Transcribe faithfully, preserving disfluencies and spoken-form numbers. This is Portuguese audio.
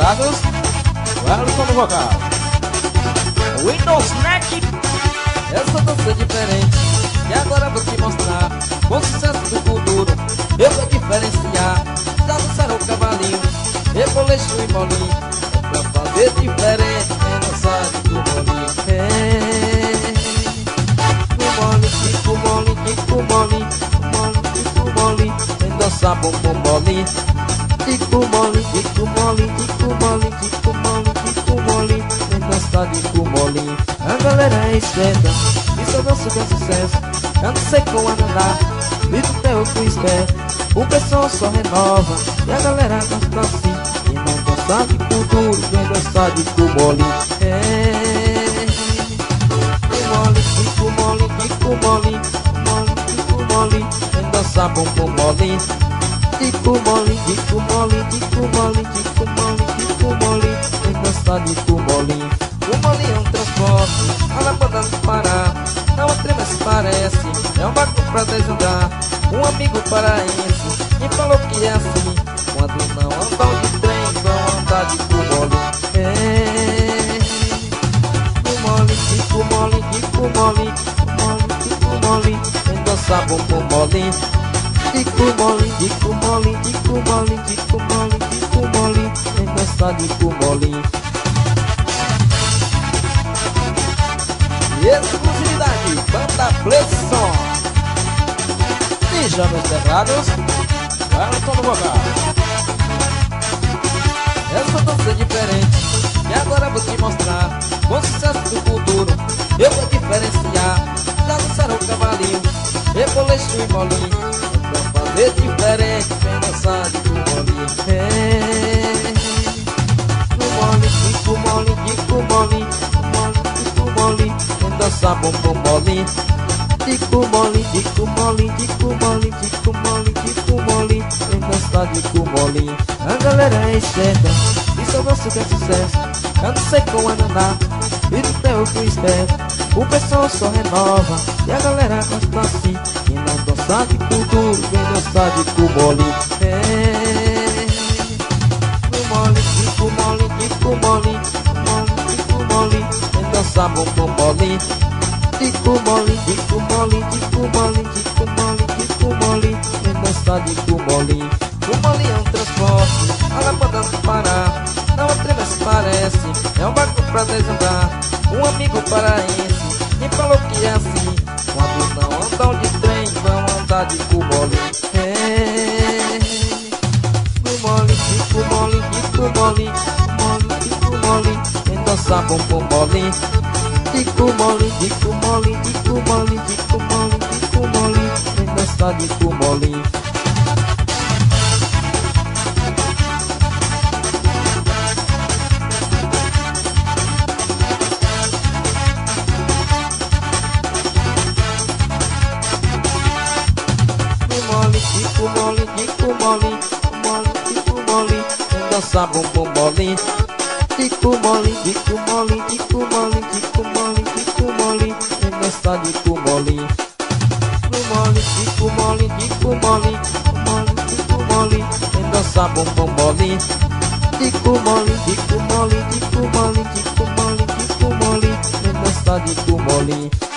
teclados, Wellington no vocal. Windows Neck. Essa dança é diferente e agora vou te mostrar. Com sucesso do futuro eu vou diferenciar. Já dançaram o cavalinho, reboleixo e molinho. É pra fazer diferente, é dançar de molinho. Tico mole, tico mole, mole, tico mole. Vem dançar bumbum mole. Tico mole, tico mole, tico mole, tico mole, tico mole. Vem dançar de mole. A galera é esperta, isso eu danço com sucesso. Eu não sei como andar, e do teu eu fui esperto. O pessoal só renova, e a galera gosta assim. E não gosta de cultura, vem dançar de mole. É, mole, tico mole, tico mole, mole, tico mole. Vem dançar bumbum mole. Tico mole, tico mole, tico mole, tico mole, tico mole. Vem dançar de mole. O mole é um transporte, a lâmpada não parar. Não é trema se parece, é um barco pra desandar. Um amigo paraense me falou que é assim. Quando não andam de trem, vão andar de mole. É, mole, tico mole, tico mole, mole, tico mole. Vem dançar bumbum mole. Tico mole, tico mole, tico mole, tico mole, tico mole. Vem dançar de mole. Exclusividade, Banda Playson. Ninja nos teclados, Wellington no vocal. Essa dança é diferente e agora vou te mostrar. Com sucesso do futuro eu vou diferenciar. Já dançaram o cavalinho, reboleixo e molinho. É pra fazer diferente, vem dançar de molinho. É, mole, tico mole, tico mole, mole, tico mole. Vem dançar bumbum mole. Tico mole, tico mole, tico mole, tico mole, tico mole. Vem dançar de mole. A galera é esperta, isso eu danço com sucesso. Eu não sei como andar, e do teu eu fui esperto. O pessoal só renova, e a galera gosta assim. E não dançar de cultura, vem dançar de mole. É, mole, tico mole, tico mole, mole, tico mole. Vem dançar bumbum mole. Tico mole, tico mole, tico mole, tico mole, tico mole. Vem dançar de mole. O mole é um transporte, a lâmpada não parar. Não é trema se parece, é um barco pra desandar. Um amigo paraense me falou que é assim. Quando não andam de trem, vão andar de mole. É, mole, tico mole, tico mole, mole, tico mole. Vem dançar bumbum mole. Tico mole, tico mole, tico mole, tico mole, tico mole. Vem dançar de mole. Tico mole, tico mole, mole, tico mole. Vem dançar bumbum mole. Tico mole, tico mole, tico mole, tico mole, tico mole. Vem dançar de mole. Mole, tico mole, tico mole, mole, tico mole. Vem dançar bumbum mole. Tico mole, tico mole, tico mole, tico mole, tico mole. Vem dançar de mole.